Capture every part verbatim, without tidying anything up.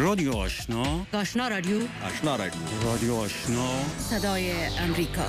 رادیو آشنا، آشنا رادیو آشنا رادیو رادیو آشنا، صدای امریکا.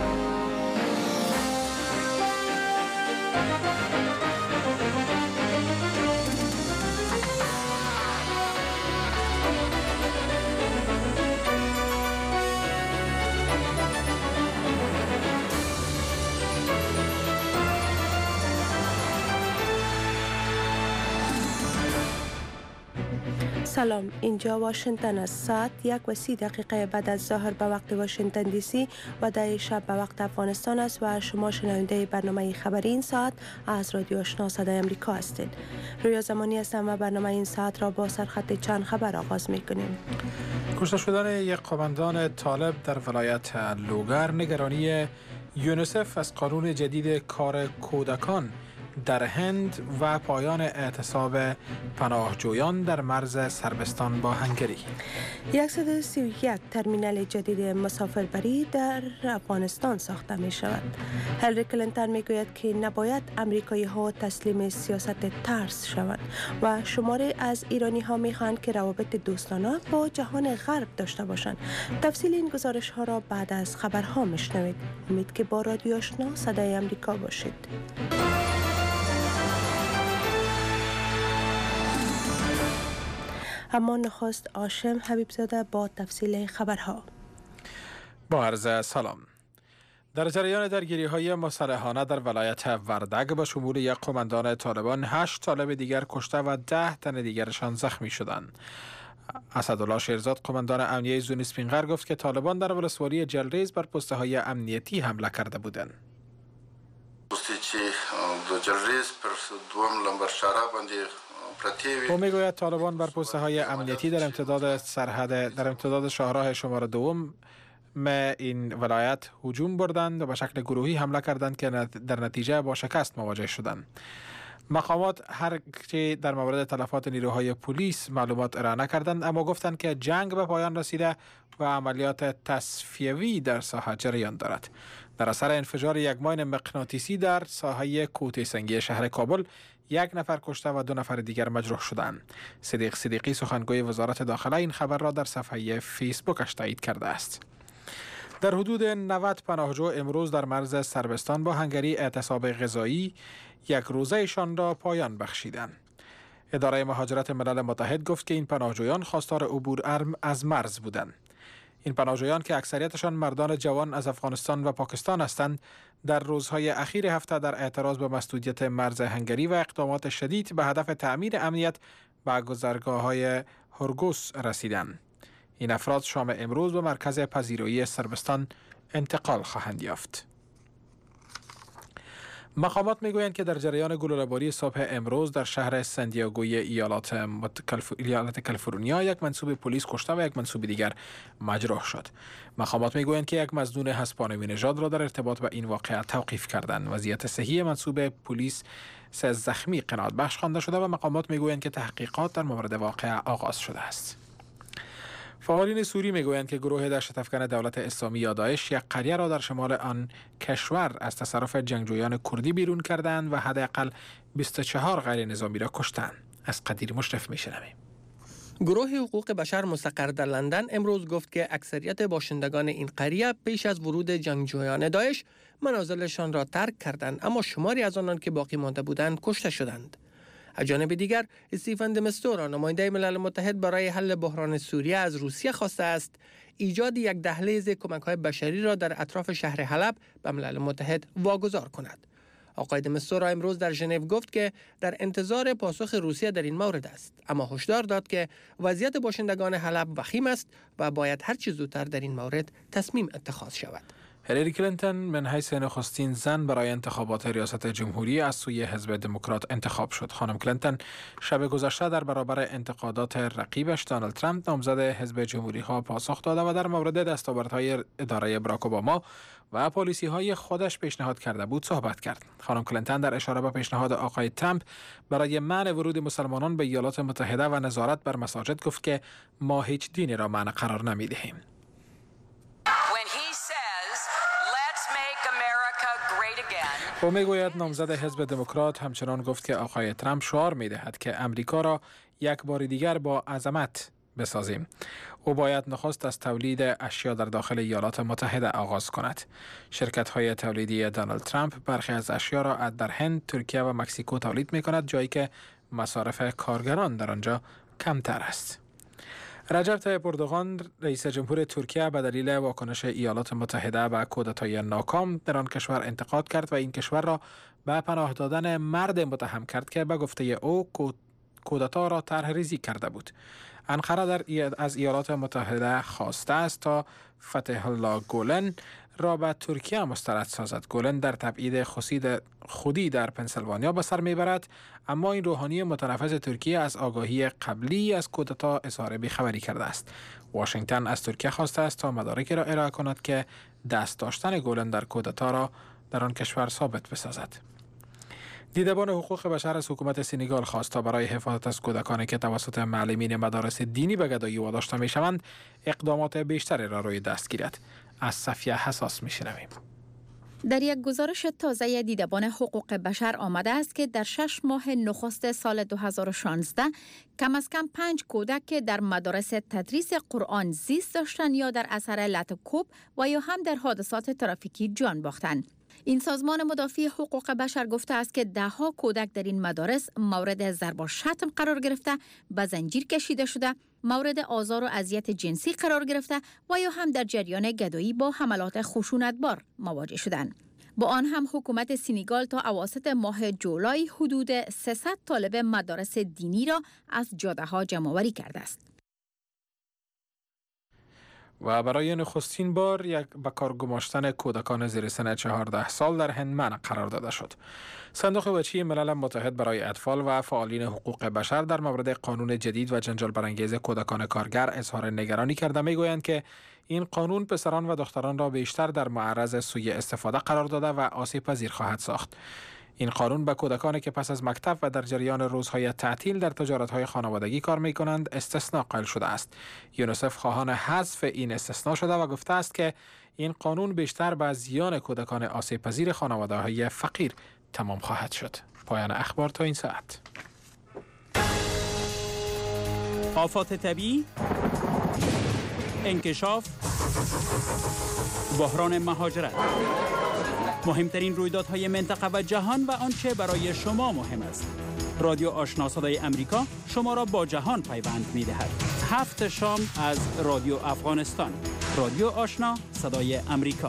سلام، اینجا واشنگتن است. ساعت یک و سی دقیقه بعد از ظهر به وقت واشنگتن دی سی و ده شب به وقت افغانستان است و شما شنونده برنامه خبری این ساعت از رادیو آشنا صدای امریکا هستید. رویا زمانی هستم و برنامه این ساعت را با سرخط چند خبر آغاز می‌کنیم. کشته شدن یک قماندان طالب در ولایت لوگر، نگرانی یونیسف از قانون جدید کار کودکان در هند و پایان اعتصاب پناهجویان در مرز سربستان با هنگری. صد و سی و یک ترمینال جدید مسافربری در افغانستان ساخته می شود. هلری کلینتون می گوید که نباید امریکایی ها تسلیم سیاست ترس شوند و شماری از ایرانی ها می خواهند که روابط دوستانه با جهان غرب داشته باشند. تفصیل این گزارش ها را بعد از خبرها می شنوید. امید که با رادیو آشنا صدای امریکا باشید. اما نخست هاشم حبیبزاده با تفصیل خبرها. با عرض سلام. در جریان درگیری های مسلحانه در ولایت وردگ به شمول یک قماندان طالبان، هشت طالب دیگر کشته و ده تن دیگرشان زخمی شدند. اسدالله شیرزاد، قماندان امنیه زون اسپینغر، گفت که طالبان در ولسوالی جلریز بر پسته های امنیتی حمله کرده بودند. او میگوید طالبان بر پسته های امنیتی در امتداد سرحد در امتداد شاهراه شماره دوم به این ولایت هجوم بردند و به شکل گروهی حمله کردند که در نتیجه با شکست مواجه شدند. مقامات هرچه در مورد تلفات نیروهای پلیس معلومات ارائه نکردند، اما گفتند که جنگ به پایان رسیده و عملیات تصفیوی در ساحه جریان دارد. در اثر انفجار یک ماین مغناطیسی در ساحه کوته سنگی شهر کابل، یک نفر کشته و دو نفر دیگر مجروح شدند. صدیق صدیقی، سخنگوی وزارت داخله، این خبر را در صفحه فیسبوکش تایید کرده است. در حدود نود پناهجو امروز در مرز سربستان با هنگری اعتصاب غذایی یک روزهشان را پایان بخشیدند. اداره مهاجرت ملل متحد گفت که این پناهجویان خواستار عبور از مرز بودند. این پناهجویان که اکثریتشان مردان جوان از افغانستان و پاکستان هستند، در روزهای اخیر هفته در اعتراض به مسدودیت مرز هنگری و اقدامات شدید به هدف تأمین امنیت به گذرگاه‌های هرگوس رسیدند. این افراد شام امروز به مرکز پذیرایی سربستان انتقال خواهند یافت. مقامات میگویند که در جریان گلوله‌باری صبح امروز در شهر سندیاگوی ایالات ایالت کالیفرنیا، یک منصوب پلیس کشته و یک منصوب دیگر مجروح شد. مقامات میگویند که یک مظنون هسپانوی نژاد را در ارتباط با این واقعه توقیف کردند. وضعیت صحی منصوب پلیس سه زخمی قناعت بخش خوانده شده و مقامات میگویند که تحقیقات در مورد واقعه آغاز شده است. فعالین سوری میگویند که گروه دهشت افکن دولت اسلامی یا داعش یک قریه را در شمال آن کشور از تصرف جنگجویان کردی بیرون کردند و حداقل بیست و چهار غیر نظامی را کشتند. از قدیر مشرف میشنویم. گروه حقوق بشر مستقر در لندن امروز گفت که اکثریت باشندگان این قریه پیش از ورود جنگجویان داعش منازلشان را ترک کردند، اما شماری از آنان که باقی مانده بودند کشته شدند. از جانب دیگر، استیفن د مستورا، نماینده ملل متحد برای حل بحران سوریه، از روسیه خواسته است ایجاد یک دهلیز کمک‌های بشری را در اطراف شهر حلب به ملل متحد واگذار کند. آقای د مستورا امروز در ژنو گفت که در انتظار پاسخ روسیه در این مورد است، اما هشدار داد که وضعیت باشندگان حلب وخیم است و باید هر چه زودتر در این مورد تصمیم اتخاذ شود. هیلاری کلینتون من حیث نخستین زن برای انتخابات ریاست جمهوری از سوی حزب دموکرات انتخاب شد. خانم کلینتون شب گذشته در برابر انتقادات رقیبش دونالد ترامپ، نامزد حزب جمهوری ها، پاسخ داده و در مورد دستاوردهای اداره براک اوباما و پالیسی های خودش پیشنهاد کرده بود صحبت کرد. خانم کلینتون در اشاره به پیشنهاد آقای ترامپ برای منع ورود مسلمانان به ایالات متحده و نظارت بر مساجد گفت که ما هیچ دینی را منع قرار نمی‌دهیم. او میگوید نامزد حزب دموکرات همچنان گفت که آقای ترامپ شعار میدهد که امریکا را یک بار دیگر با عظمت بسازیم. او باید نخست از تولید اشیا در داخل ایالات متحده آغاز کند. شرکت‌های تولیدی دونالد ترامپ برخی از اشیا را در هند، ترکیه و مکزیکو تولید می‌کند، جایی که مصارف کارگران در آنجا کمتر است. رجب طیب اردوغان رئیس جمهور ترکیه به دلیل واکنش ایالات متحده به کودتای ناکام در آن کشور انتقاد کرد و این کشور را به پناه دادن مرد متهم کرد که به گفته او کودتا را طرح ریزی کرده بود. انقره در از ایالات متحده خواسته است تا فتح الله گولن را به ترکیه مسترد سازد. گولن در تبعید خودی در پنسیلوانیا به سر میبرد، اما این روحانی متنفذ ترکیه از آگاهی قبلی از کودتا اظهار بیخبری کرده است. واشنگتن از ترکیه خواسته است تا مدارکی را ارائه کند که دست داشتن گولن در کودتا را در آن کشور ثابت بسازد. دیدبان حقوق بشر از حکومت سنگال خواست تا برای حفاظت از کودکانی که توسط معلمین مدارس دینی به گدایی واداشته میشوند اقدامات بیشتری را روی دست گیرد. از صفیه حساس میشنویم. در یک گزارش تازه دیدبان حقوق بشر آمده است که در شش ماه نخست سال دو هزار و شانزده کم از کم پنج کودک که در مدارس تدریس قرآن زیست داشتند یا در اثر لطوکوب و یا هم در حادثات ترافیکی جان باختند. این سازمان مدافع حقوق بشر گفته است که ده ها کودک در این مدارس مورد ضرب و شتم قرار گرفته، به زنجیر کشیده شده، مورد آزار و اذیت جنسی قرار گرفته و یا هم در جریان گدایی با حملات خشونتبار مواجه شدند. با آن هم حکومت سنگال تا اواسط ماه جولای حدود سیصد طالب مدارس دینی را از جاده ها جمع آوری کرده است. و برای نخستین بار یک به کار گماشتن کودکان زیر سن چهارده سال در هند منع قرار داده شد. صندوق بچی ملل متحد برای اطفال و فعالین حقوق بشر در مورد قانون جدید و جنجال برانگیز کودکان کارگر اظهار نگرانی کرده میگویند که این قانون پسران و دختران را بیشتر در معرض سوء استفاده قرار داده و آسیب پذیر خواهد ساخت. این قانون به کودکانی که پس از مکتب و در جریان روزهای تعطیل در تجارت‌های خانوادگی کار می‌کنند استثناء قائل شده است. یونیسف خواهان حذف این استثناء شده و گفته است که این قانون بیشتر به زیان کودکان آسیب پذیر خانواده‌های فقیر تمام خواهد شد. پایان اخبار تا این ساعت. آفات طبیعی، انکشاف، بحران مهاجرت، مهمترین رویدادهای منطقه و جهان و آنچه برای شما مهم است. رادیو آشنا صدای امریکا شما را با جهان پیوند می‌دهد. هفت شام از رادیو افغانستان. رادیو آشنا صدای امریکا.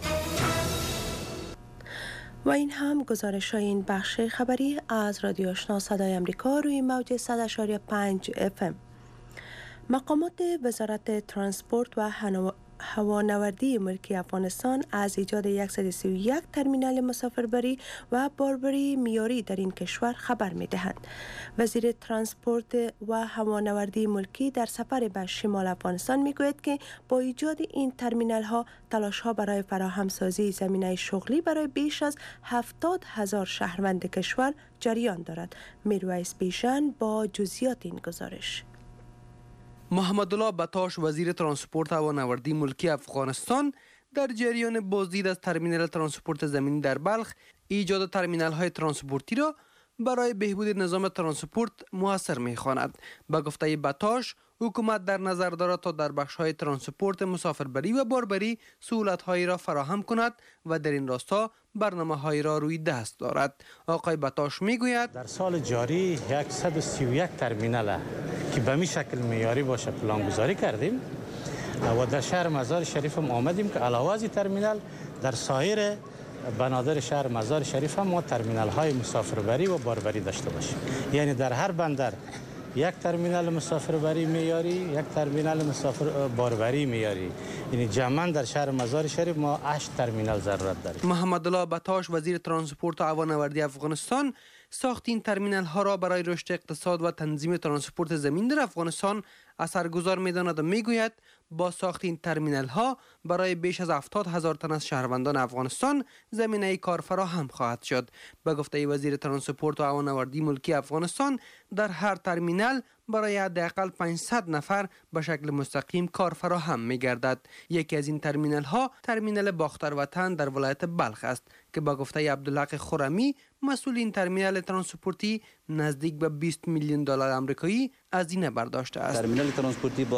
و این هم گزارش های این بخش خبری از رادیو آشنا صدای امریکا روی موج صد و پنج اف ام. مقامات وزارت ترانسپورت و هوانوردی ملکی افغانستان از ایجاد صد و سی و یک ترمینال مسافربری و باربری معیاری در این کشور خبر می‌دهند. وزیر ترانسپورت و هوانوردی ملکی در سفر به شمال افغانستان می‌گوید که با ایجاد این ترمینال‌ها تلاش‌ها برای فراهم سازی زمینه شغلی برای بیش از هفتاد هزار شهروند کشور جریان دارد. میرویس بیژن با جزئیات این گزارش. محمد الله بطاش وزیر ترانسپورت و هوانوردی ملکی افغانستان در جریان بازدید از ترمینال ترانسپورت زمینی در بلخ ایجاد ترمینال های ترانسپورتی را برای بهبود نظام ترانسپورت موثر می‌خواند. به گفته بطاش حکومت در نظر دارد تا در بخش‌های ترانسپورت مسافربری و باربری سهولت‌هایی را فراهم کند و در این راستا برنامه‌هایی را روی دست دارد. آقای بطاش می‌گوید در سال جاری صد و سی و یک ترمینال که به می شکل معیاری باشه پلانگذاری کردیم و در شهر مزار شریف هم آمدیم که علاوه از ترمینال در سایر بنادر شهر مزار شریف هم ما ترمینال های مسافربری و باربری داشته باشیم. یعنی در هر بندر یک ترمینال مسافربری معیاری، یک ترمینال مسافر باربری معیاری. یعنی جمعاً در شهر مزار شریف ما هشت ترمینال ضرورت داریم. محمد الله بطاش وزیر ترانسپورت و هوانوردی افغانستان ساخت این ترمینال ها را برای رشد اقتصاد و تنظیم ترانسپورت زمین در افغانستان اثرگذار می‌داند و می‌گوید با ساخت این ترمینال ها برای بیش از هفتاد هزار تن از شهروندان افغانستان زمینه کار فراهم خواهد شد. به گفته وزیر ترانسپورت و هوانوردی ملکی افغانستان، در هر ترمینال برای حداقل پانصد نفر به شکل مستقیم کار فراهم می گردد. یکی از این ترمینال ها ترمینال باختروطن در ولایت بلخ است که با گفته عبدالحق خرمی، مسئول این ترمینال ترانسپورتی، نزدیک به بیست میلیون دلار آمریکایی هزینه برداشته است. ترمینال ترانسپورتی